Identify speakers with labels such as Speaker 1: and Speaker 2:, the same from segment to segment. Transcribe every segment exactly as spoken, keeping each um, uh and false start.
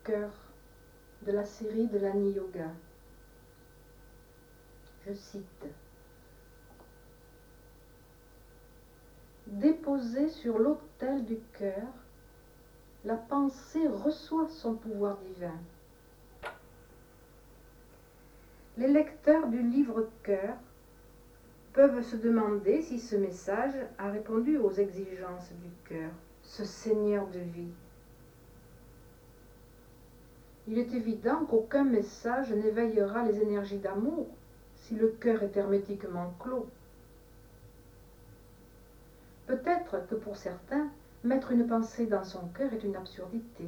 Speaker 1: cœur de la série de l'Agni Yoga. Je cite: déposée sur l'autel du cœur, la pensée reçoit son pouvoir divin. Les lecteurs du livre Cœur peuvent se demander si ce message a répondu aux exigences du cœur, ce Seigneur de vie. Il est évident qu'aucun message n'éveillera les énergies d'amour si le cœur est hermétiquement clos. Peut-être que pour certains, mettre une pensée dans son cœur est une absurdité.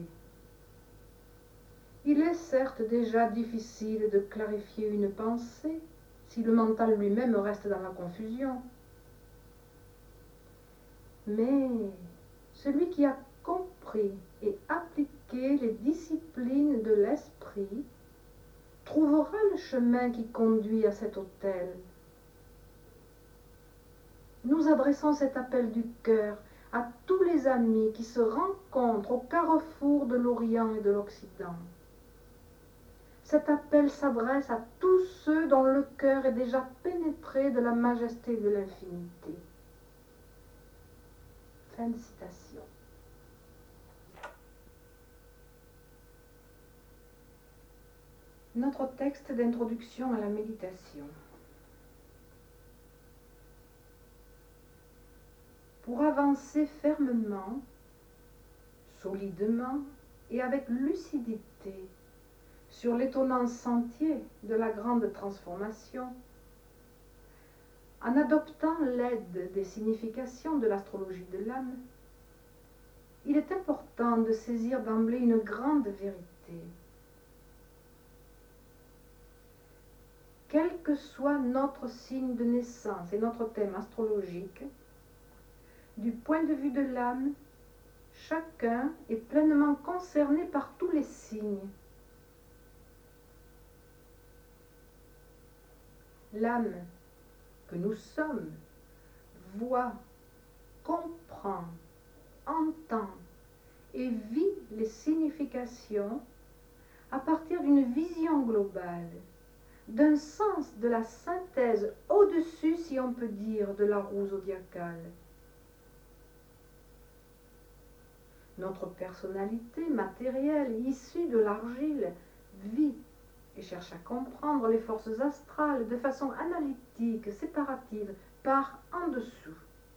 Speaker 1: Il est certes déjà difficile de clarifier une pensée si le mental lui-même reste dans la confusion. Mais celui qui a compris et appliqué les disciplines de l'esprit trouvera le chemin qui conduit à cet autel. Nous adressons cet appel du cœur à tous les amis qui se rencontrent au carrefour de l'Orient et de l'Occident. Cet appel s'adresse à tous ceux dont le cœur est déjà pénétré de la majesté de l'infinité. Fin de citation. Notre texte d'introduction à la méditation. Pour avancer fermement, solidement et avec lucidité sur l'étonnant sentier de la grande transformation, en adoptant l'aide des significations de l'astrologie de l'âme, il est important de saisir d'emblée une grande vérité. Quel que soit notre signe de naissance et notre thème astrologique, du point de vue de l'âme, chacun est pleinement concerné par tous les signes. L'âme que nous sommes voit, comprend, entend et vit les significations à partir d'une vision globale, d'un sens de la synthèse au-dessus, si on peut dire, de la roue zodiacale. Notre personnalité matérielle, issue de l'argile, vit et cherche à comprendre les forces astrales de façon analytique, séparative, par en dessous.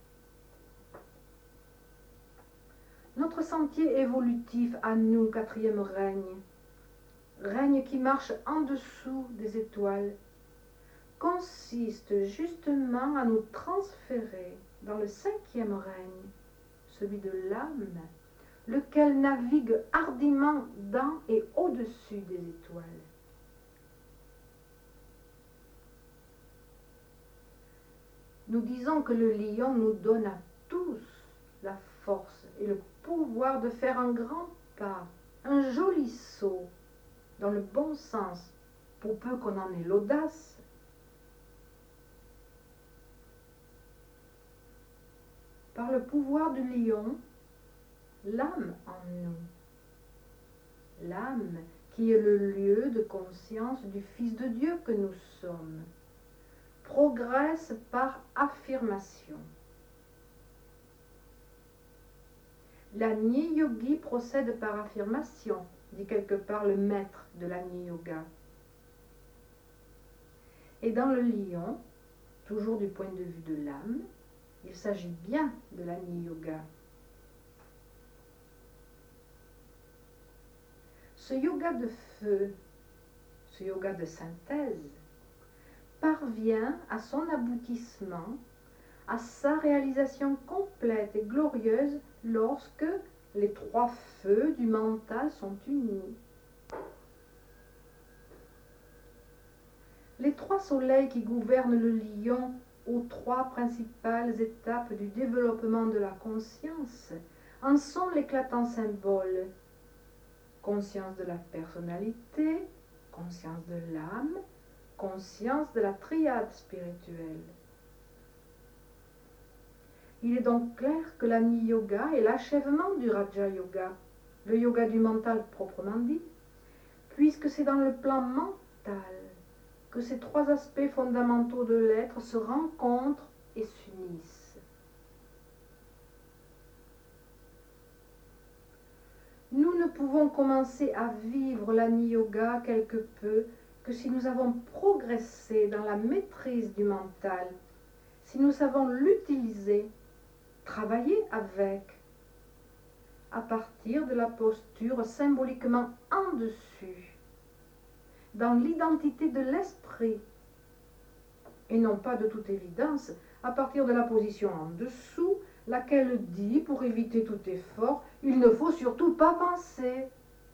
Speaker 1: Notre sentier évolutif à nous, quatrième règne, règne qui marche en dessous des étoiles, consiste justement à nous transférer dans le cinquième règne, celui de l'âme, lequel navigue hardiment dans et au-dessus des étoiles. Nous disons que le lion nous donne à tous la force et le pouvoir de faire un grand pas, un joli saut, dans le bon sens, pour peu qu'on en ait l'audace. Par le pouvoir du lion, l'âme en nous, l'âme qui est le lieu de conscience du Fils de Dieu que nous sommes, progresse par affirmation. L'Agni Yogi procède par affirmation, dit quelque part le maître de l'Agni Yoga. Et dans le lion, toujours du point de vue de l'âme, il s'agit bien de l'Agni Yoga. Ce yoga de feu, ce yoga de synthèse, parvient à son aboutissement, à sa réalisation complète et glorieuse lorsque les trois feux du mental sont unis. Les trois soleils qui gouvernent le lion aux trois principales étapes du développement de la conscience en sont l'éclatant symbole. Conscience de la personnalité, conscience de l'âme, conscience de la triade spirituelle. Il est donc clair que l'Agni Yoga est l'achèvement du Raja Yoga, le yoga du mental proprement dit, puisque c'est dans le plan mental que ces trois aspects fondamentaux de l'être se rencontrent et s'unissent. Nous ne pouvons commencer à vivre l'Ani Yoga quelque peu que si nous avons progressé dans la maîtrise du mental, si nous savons l'utiliser, travailler avec, à partir de la posture symboliquement en dessus, dans l'identité de l'esprit, et non pas de toute évidence, à partir de la position en dessous, laquelle dit, pour éviter tout effort, il ne faut surtout pas penser.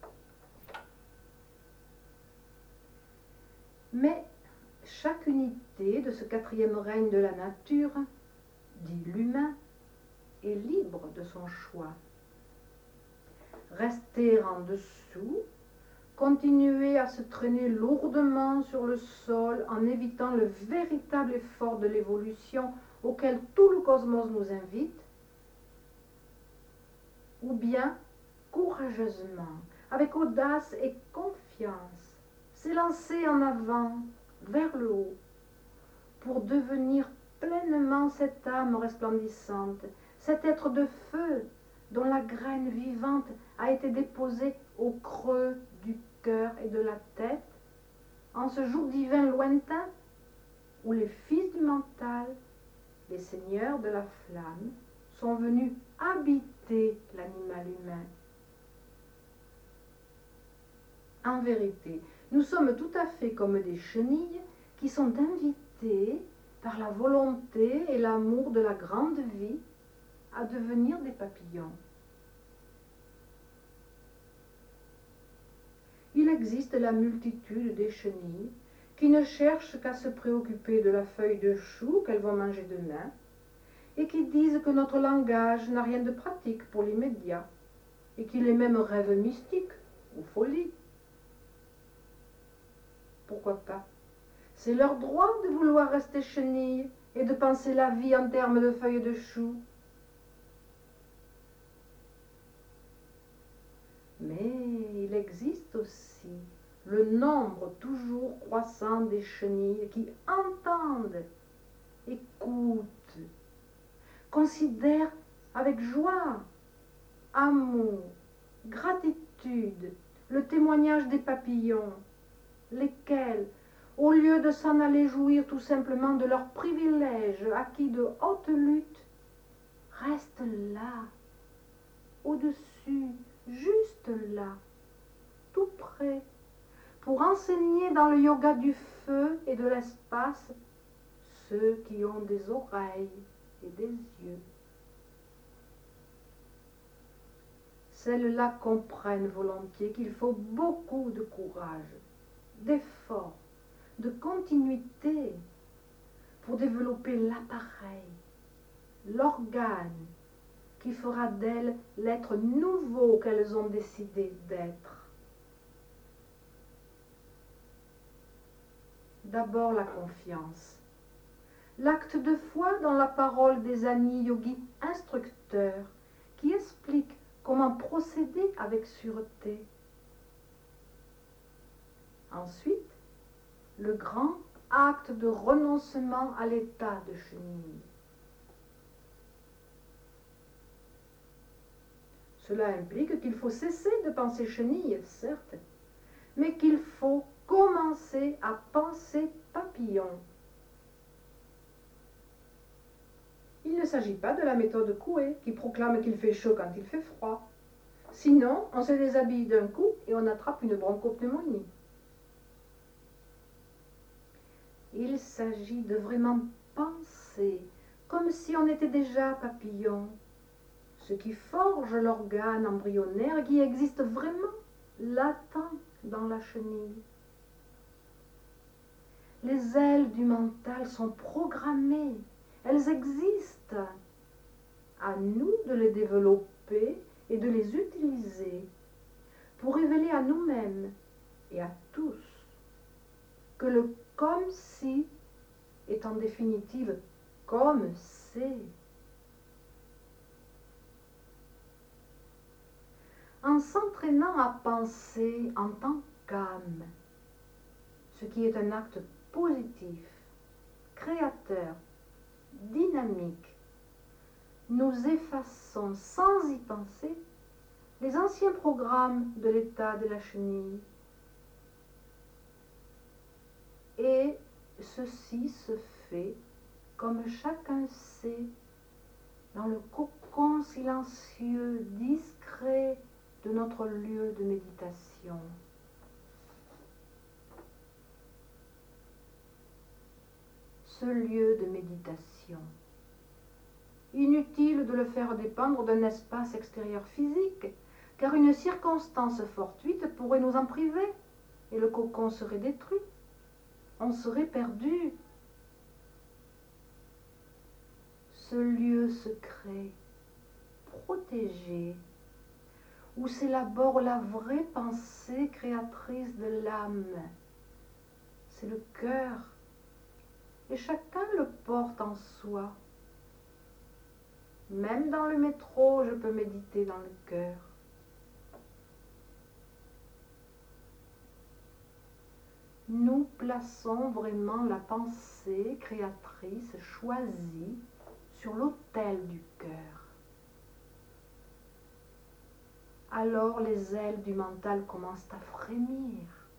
Speaker 1: Mais chaque unité de ce quatrième règne de la nature, dit l'humain, est libre de son choix. Rester en dessous, continuer à se traîner lourdement sur le sol en évitant le véritable effort de l'évolution auquel tout le cosmos nous invite, ou bien courageusement, avec audace et confiance, s'élancer en avant, vers le haut, pour devenir pleinement cette âme resplendissante, cet être de feu dont la graine vivante a été déposée au creux du cœur et de la tête, en ce jour divin lointain où les fils du mental, les seigneurs de la flamme, sont venus habiter l'animal humain. En vérité, nous sommes tout à fait comme des chenilles qui sont invitées par la volonté et l'amour de la grande vie à devenir des papillons. Il existe la multitude des chenilles qui ne cherchent qu'à se préoccuper de la feuille de chou qu'elles vont manger demain et qui disent que notre langage n'a rien de pratique pour l'immédiat et qu'il est même rêve mystique ou folie. Pourquoi pas? C'est leur droit de vouloir rester chenilles et de penser la vie en termes de feuilles de chou. Mais il existe aussi le nombre toujours croissant des chenilles qui entendent, écoutent, considèrent avec joie, amour, gratitude le témoignage des papillons, lesquels, au lieu de s'en aller jouir tout simplement de leurs privilèges acquis de haute lutte, restent là, au-dessus, juste là, tout près, pour enseigner dans le yoga du feu et de l'espace ceux qui ont des oreilles et des yeux. Celles-là comprennent volontiers qu'il faut beaucoup de courage, d'effort, de continuité pour développer l'appareil, l'organe qui fera d'elles l'être nouveau qu'elles ont décidé d'être. D'abord la confiance, l'acte de foi dans la parole des Ani Yogis instructeurs qui expliquent comment procéder avec sûreté. Ensuite, le grand acte de renoncement à l'état de chenille. Cela implique qu'il faut cesser de penser chenille, certes, mais qu'il faut commencer à penser papillon. Il ne s'agit pas de la méthode Coué qui proclame qu'il fait chaud quand il fait froid. Sinon, on se déshabille d'un coup et on attrape une bronchopneumonie. Il s'agit de vraiment penser comme si on était déjà papillon, ce qui forge l'organe embryonnaire qui existe vraiment latent dans la chenille. Les ailes du mental sont programmées, elles existent. À nous de les développer et de les utiliser pour révéler à nous-mêmes et à tous que le comme si est en définitive comme c'est. en s'entraînant à penser en tant qu'âme, ce qui est un acte positif, créateur, dynamique, nous effaçons sans y penser les anciens programmes de l'état de la chenille. Et ceci se fait, comme chacun sait, dans le cocon silencieux, discret de notre lieu de méditation. Ce lieu de méditation, inutile de le faire dépendre d'un espace extérieur physique, car une circonstance fortuite pourrait nous en priver, et le cocon serait détruit. On serait perdu. Ce lieu secret, protégé, où s'élabore la vraie pensée créatrice de l'âme, c'est le cœur, et chacun le porte en soi. Même dans le métro, je peux méditer dans le cœur. Nous plaçons vraiment la pensée créatrice choisie sur l'autel du cœur. Alors les ailes du mental commencent à frémir.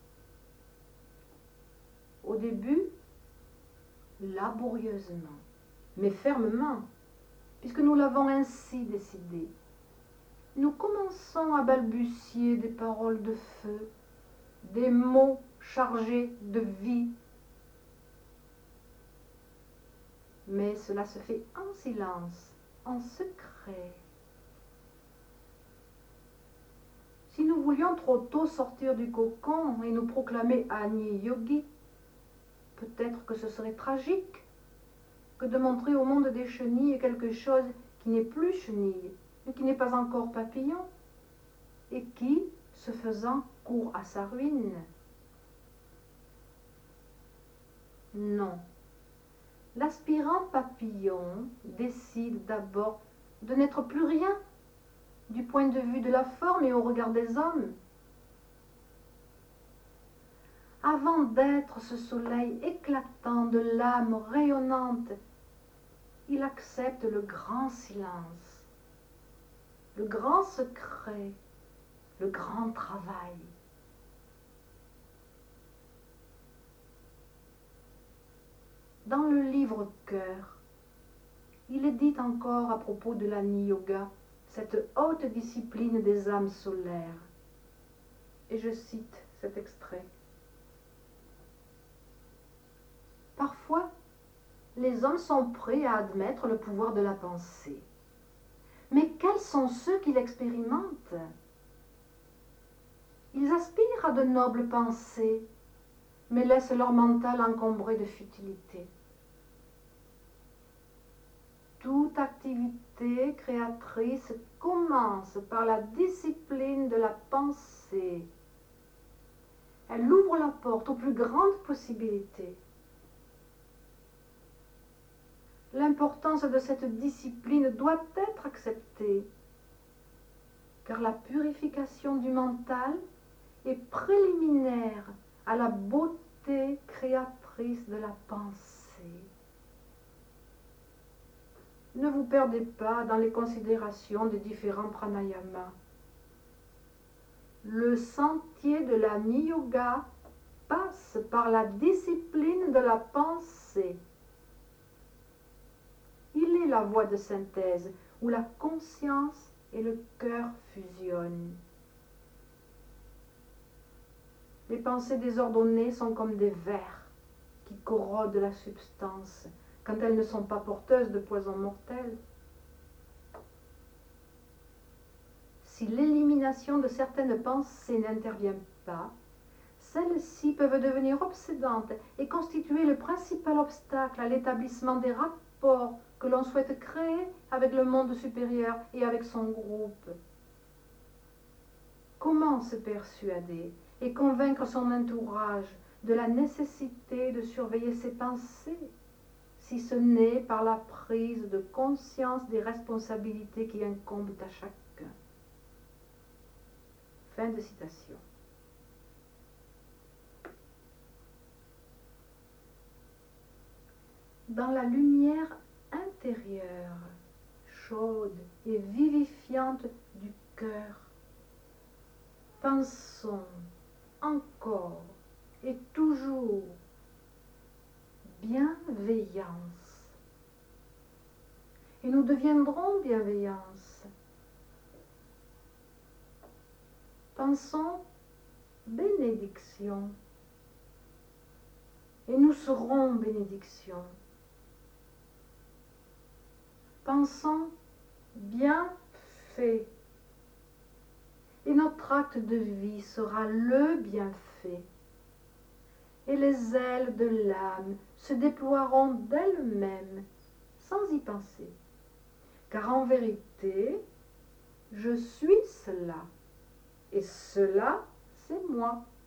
Speaker 1: Au début, laborieusement, mais fermement, puisque nous l'avons ainsi décidé. Nous commençons à balbutier des paroles de feu, des mots chargés de vie. Mais cela se fait en silence, en secret. Si nous voulions trop tôt sortir du cocon et nous proclamer Agni Yogi, peut-être que ce serait tragique que de montrer au monde des chenilles quelque chose qui n'est plus chenille, mais qui n'est pas encore papillon, et qui, ce faisant, court à sa ruine. Non. L'aspirant papillon décide d'abord de n'être plus rien, du point de vue de la forme et au regard des hommes. Avant d'être ce soleil éclatant de l'âme rayonnante, il accepte le grand silence, le grand secret, le grand travail. Dans le livre Cœur, il est dit encore à propos de l'Agni Yoga, cette haute discipline des âmes solaires. Et je cite cet extrait. Parfois, les hommes sont prêts à admettre le pouvoir de la pensée. Mais quels sont ceux qui l'expérimentent? Ils aspirent à de nobles pensées, mais laissent leur mental encombré de futilité. Toute activité créatrice commence par la discipline de la pensée. Elle ouvre la porte aux plus grandes possibilités. L'importance de cette discipline doit être acceptée, car la purification du mental est préliminaire à la beauté créatrice de la pensée. Ne vous perdez pas dans les considérations des différents pranayamas. Le sentier de l'Agni Yoga passe par la discipline de la pensée. Il est la voie de synthèse où la conscience et le cœur fusionnent. Les pensées désordonnées sont comme des vers qui corrodent la substance quand elles ne sont pas porteuses de poison mortel. Si l'élimination de certaines pensées n'intervient pas, celles-ci peuvent devenir obsédantes et constituer le principal obstacle à l'établissement des rapports que l'on souhaite créer avec le monde supérieur et avec son groupe. Comment se persuader et convaincre son entourage de la nécessité de surveiller ses pensées, si ce n'est par la prise de conscience des responsabilités qui incombent à chacun? Fin de citation. Dans la lumière intérieure, chaude et vivifiante du cœur, pensons encore et toujours bienveillance. Et nous deviendrons bienveillance. Pensons bénédiction. Et nous serons bénédiction. Pensons bienfait. Et notre acte de vie sera le bienfait. Et les ailes de l'âme se déploieront d'elles-mêmes sans y penser. Car en vérité, je suis cela. Et cela, c'est moi.